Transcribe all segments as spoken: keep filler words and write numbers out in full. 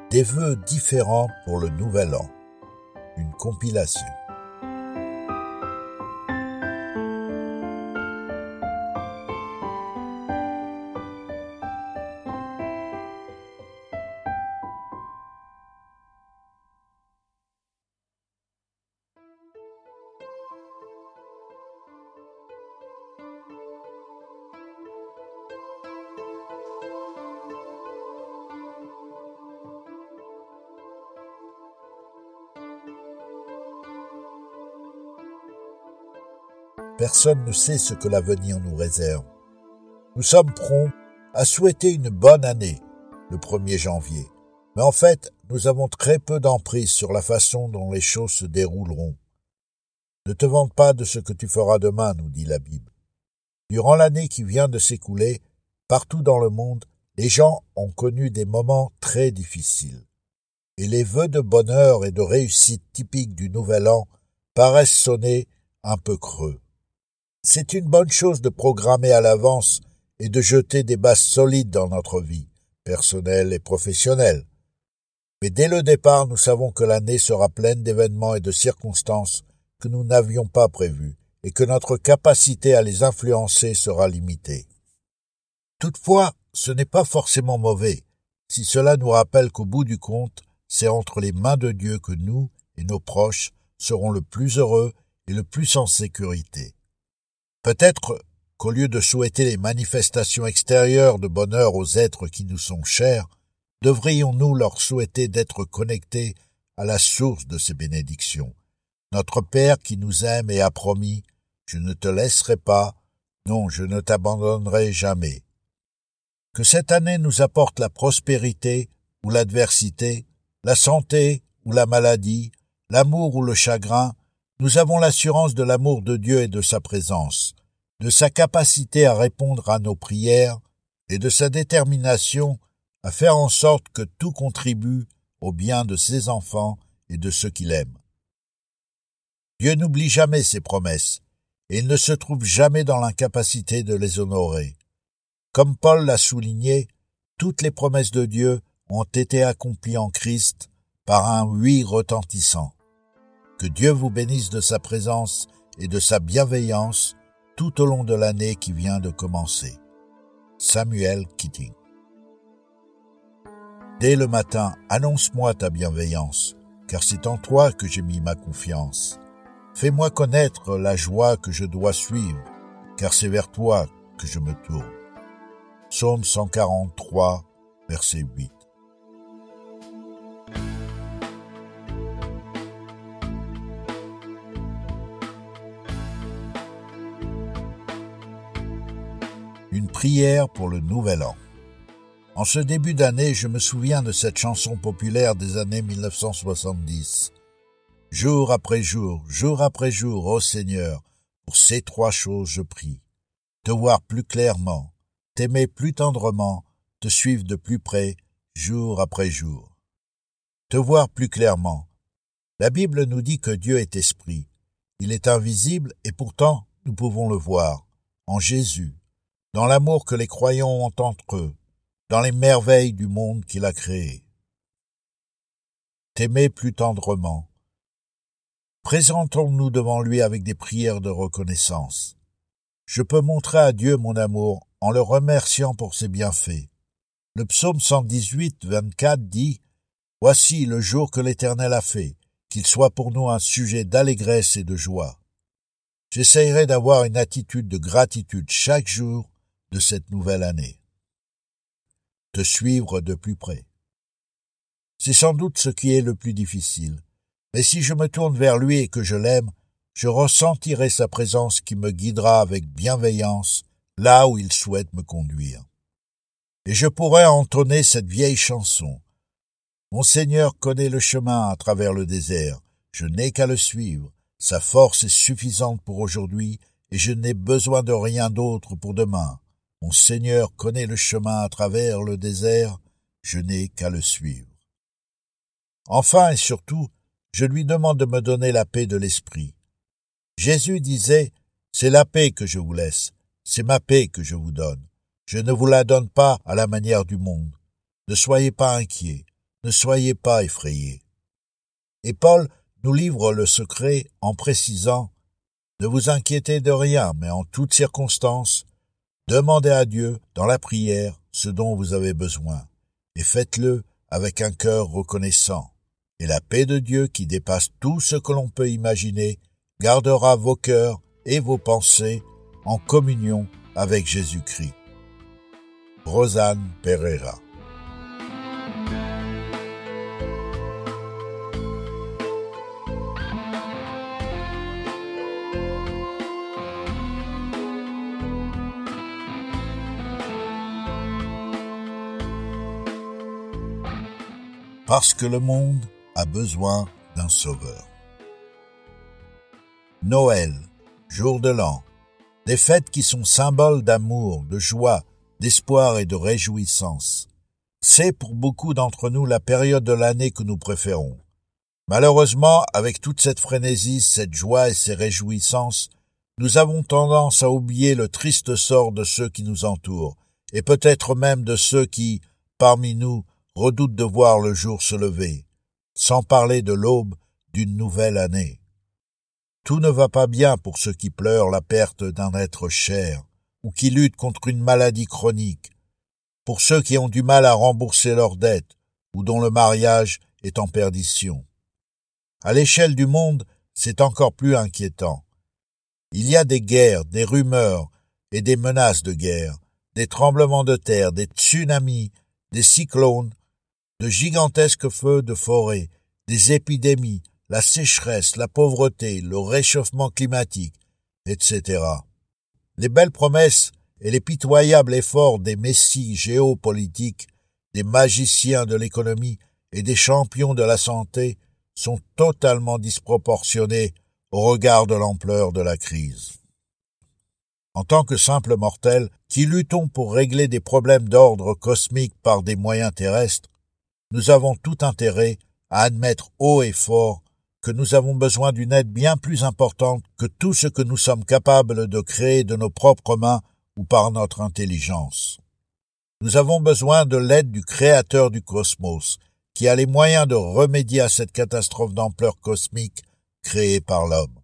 Des vœux différents pour le nouvel an. Une compilation. Personne ne sait ce que l'avenir nous réserve. Nous sommes prompts à souhaiter une bonne année, le premier janvier. Mais en fait, nous avons très peu d'emprise sur la façon dont les choses se dérouleront. Ne te vante pas de ce que tu feras demain, nous dit la Bible. Durant l'année qui vient de s'écouler, partout dans le monde, les gens ont connu des moments très difficiles. Et les vœux de bonheur et de réussite typiques du Nouvel An paraissent sonner un peu creux. C'est une bonne chose de programmer à l'avance et de jeter des bases solides dans notre vie, personnelle et professionnelle. Mais dès le départ, nous savons que l'année sera pleine d'événements et de circonstances que nous n'avions pas prévus et que notre capacité à les influencer sera limitée. Toutefois, ce n'est pas forcément mauvais, si cela nous rappelle qu'au bout du compte, c'est entre les mains de Dieu que nous et nos proches serons le plus heureux et le plus en sécurité. Peut-être qu'au lieu de souhaiter les manifestations extérieures de bonheur aux êtres qui nous sont chers, devrions-nous leur souhaiter d'être connectés à la source de ces bénédictions, notre Père qui nous aime et a promis « Je ne te laisserai pas, non, je ne t'abandonnerai jamais ». Que cette année nous apporte la prospérité ou l'adversité, la santé ou la maladie, l'amour ou le chagrin, nous avons l'assurance de l'amour de Dieu et de sa présence, de sa capacité à répondre à nos prières et de sa détermination à faire en sorte que tout contribue au bien de ses enfants et de ceux qu'il aime. Dieu n'oublie jamais ses promesses, et il ne se trouve jamais dans l'incapacité de les honorer. Comme Paul l'a souligné, toutes les promesses de Dieu ont été accomplies en Christ par un oui retentissant. Que Dieu vous bénisse de sa présence et de sa bienveillance tout au long de l'année qui vient de commencer. Samuel Keating. Dès le matin, annonce-moi ta bienveillance, car c'est en toi que j'ai mis ma confiance. Fais-moi connaître la joie que je dois suivre, car c'est vers toi que je me tourne. Psaume cent quarante-trois, verset huit. Une prière pour le Nouvel An. En ce début d'année, je me souviens de cette chanson populaire des années mille neuf cent soixante-dix. Jour après jour, jour après jour, ô Seigneur, pour ces trois choses je prie. Te voir plus clairement, t'aimer plus tendrement, te suivre de plus près, jour après jour. Te voir plus clairement. La Bible nous dit que Dieu est esprit. Il est invisible et pourtant nous pouvons le voir, en Jésus, dans l'amour que les croyants ont entre eux, dans les merveilles du monde qu'il a créé. T'aimer plus tendrement. Présentons-nous devant lui avec des prières de reconnaissance. Je peux montrer à Dieu mon amour en le remerciant pour ses bienfaits. Le psaume cent dix-huit, vingt-quatre dit « Voici le jour que l'Éternel a fait, qu'il soit pour nous un sujet d'allégresse et de joie. » J'essayerai d'avoir une attitude de gratitude chaque jour de cette nouvelle année. Te suivre de plus près. C'est sans doute ce qui est le plus difficile, mais si je me tourne vers lui et que je l'aime, je ressentirai sa présence qui me guidera avec bienveillance là où il souhaite me conduire. Et je pourrai entonner cette vieille chanson. Mon Seigneur connaît le chemin à travers le désert, je n'ai qu'à le suivre, sa force est suffisante pour aujourd'hui et je n'ai besoin de rien d'autre pour demain. Mon Seigneur connaît le chemin à travers le désert, je n'ai qu'à le suivre. Enfin et surtout, je lui demande de me donner la paix de l'esprit. Jésus disait, « C'est la paix que je vous laisse, c'est ma paix que je vous donne. Je ne vous la donne pas à la manière du monde. Ne soyez pas inquiets, ne soyez pas effrayés. Et Paul nous livre le secret en précisant « Ne vous inquiétez de rien, mais en toutes circonstances, demandez à Dieu, dans la prière, ce dont vous avez besoin, et faites-le avec un cœur reconnaissant. Et la paix de Dieu, qui dépasse tout ce que l'on peut imaginer, gardera vos cœurs et vos pensées en communion avec Jésus-Christ. » Rosanne Pereira. Parce que le monde a besoin d'un sauveur. Noël, jour de l'an, des fêtes qui sont symboles d'amour, de joie, d'espoir et de réjouissance. C'est pour beaucoup d'entre nous la période de l'année que nous préférons. Malheureusement, avec toute cette frénésie, cette joie et ces réjouissances, nous avons tendance à oublier le triste sort de ceux qui nous entourent, et peut-être même de ceux qui, parmi nous, redoutent de voir le jour se lever, sans parler de l'aube d'une nouvelle année. Tout ne va pas bien pour ceux qui pleurent la perte d'un être cher, ou qui luttent contre une maladie chronique, pour ceux qui ont du mal à rembourser leurs dettes, ou dont le mariage est en perdition. À l'échelle du monde, c'est encore plus inquiétant. Il y a des guerres, des rumeurs et des menaces de guerre, des tremblements de terre, des tsunamis, des cyclones, de gigantesques feux de forêt, des épidémies, la sécheresse, la pauvreté, le réchauffement climatique, et cetera. Les belles promesses et les pitoyables efforts des messies géopolitiques, des magiciens de l'économie et des champions de la santé sont totalement disproportionnés au regard de l'ampleur de la crise. En tant que simples mortels qui luttons pour régler des problèmes d'ordre cosmique par des moyens terrestres, nous avons tout intérêt à admettre haut et fort que nous avons besoin d'une aide bien plus importante que tout ce que nous sommes capables de créer de nos propres mains ou par notre intelligence. Nous avons besoin de l'aide du Créateur du cosmos, qui a les moyens de remédier à cette catastrophe d'ampleur cosmique créée par l'homme.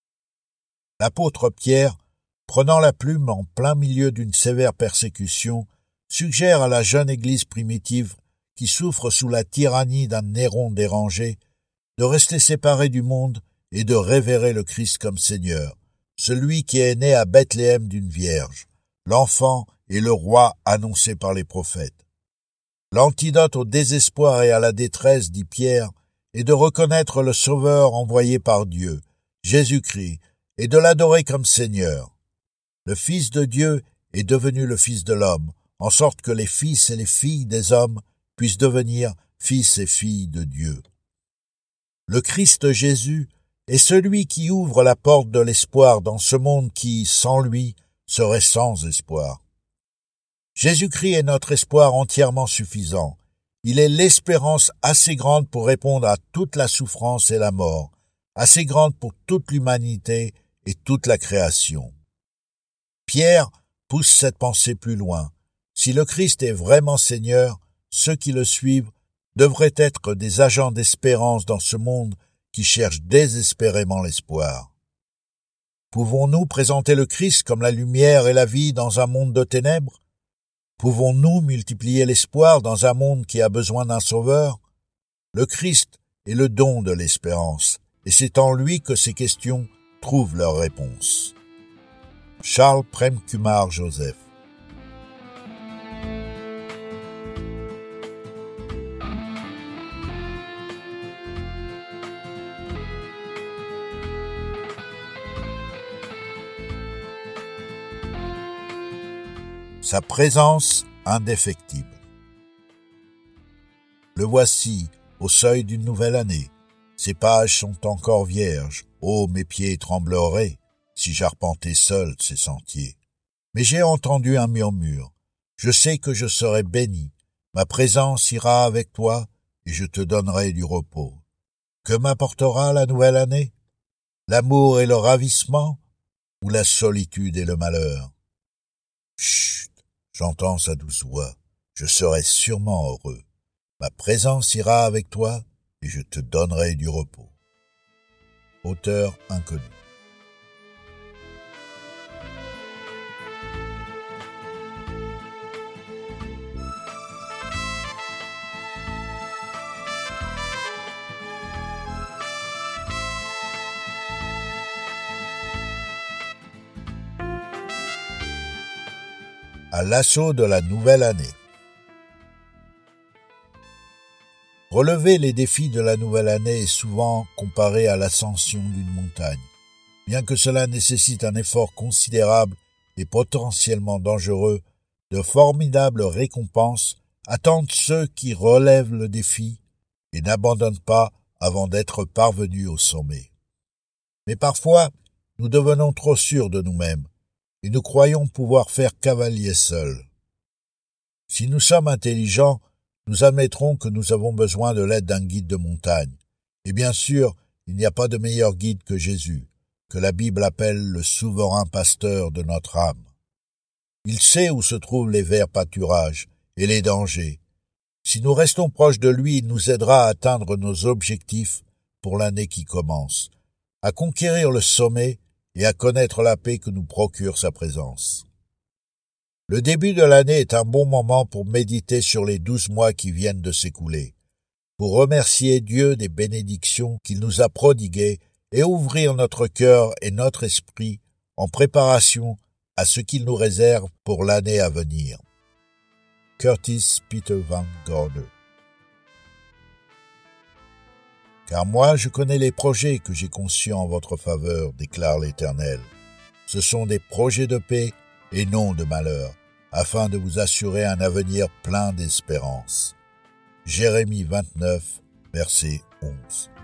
L'apôtre Pierre, prenant la plume en plein milieu d'une sévère persécution, suggère à la jeune Église primitive qui souffre sous la tyrannie d'un Néron dérangé, de rester séparé du monde et de révérer le Christ comme Seigneur, celui qui est né à Bethléem d'une vierge, l'enfant et le roi annoncé par les prophètes. L'antidote au désespoir et à la détresse, dit Pierre, est de reconnaître le Sauveur envoyé par Dieu, Jésus-Christ, et de l'adorer comme Seigneur. Le Fils de Dieu est devenu le Fils de l'homme, en sorte que les fils et les filles des hommes puissent devenir fils et filles de Dieu. Le Christ Jésus est celui qui ouvre la porte de l'espoir dans ce monde qui, sans lui, serait sans espoir. Jésus-Christ est notre espoir entièrement suffisant. Il est l'espérance assez grande pour répondre à toute la souffrance et la mort, assez grande pour toute l'humanité et toute la création. Pierre pousse cette pensée plus loin. Si le Christ est vraiment Seigneur, ceux qui le suivent devraient être des agents d'espérance dans ce monde qui cherche désespérément l'espoir. Pouvons-nous présenter le Christ comme la lumière et la vie dans un monde de ténèbres? Pouvons-nous multiplier l'espoir dans un monde qui a besoin d'un sauveur? Le Christ est le don de l'espérance, et c'est en lui que ces questions trouvent leur réponse. Charles Prem-Kumar Joseph. Sa présence indéfectible. Le voici, au seuil d'une nouvelle année. Ses pages sont encore vierges. Oh, mes pieds trembleraient si j'arpentais seul ces sentiers. Mais j'ai entendu un murmure. Je sais que je serai béni. Ma présence ira avec toi et je te donnerai du repos. Que m'apportera la nouvelle année? L'amour et le ravissement ou la solitude et le malheur? Chut! J'entends sa douce voix, je serai sûrement heureux. Ma présence ira avec toi et je te donnerai du repos. Auteur inconnu. À l'assaut de la nouvelle année. Relever les défis de la nouvelle année est souvent comparé à l'ascension d'une montagne. Bien que cela nécessite un effort considérable et potentiellement dangereux, de formidables récompenses attendent ceux qui relèvent le défi et n'abandonnent pas avant d'être parvenus au sommet. Mais parfois, nous devenons trop sûrs de nous-mêmes et nous croyons pouvoir faire cavalier seuls. Si nous sommes intelligents, nous admettrons que nous avons besoin de l'aide d'un guide de montagne. Et bien sûr, il n'y a pas de meilleur guide que Jésus, que la Bible appelle le souverain pasteur de notre âme. Il sait où se trouvent les verts pâturages et les dangers. Si nous restons proches de lui, il nous aidera à atteindre nos objectifs pour l'année qui commence, à conquérir le sommet et à connaître la paix que nous procure sa présence. Le début de l'année est un bon moment pour méditer sur les douze mois qui viennent de s'écouler, pour remercier Dieu des bénédictions qu'il nous a prodiguées et ouvrir notre cœur et notre esprit en préparation à ce qu'il nous réserve pour l'année à venir. Curtis Peter Van Gorder. Car moi je connais les projets que j'ai conçus en votre faveur, déclare l'Éternel. Ce sont des projets de paix et non de malheur, afin de vous assurer un avenir plein d'espérance. Jérémie vingt-neuf, verset onze.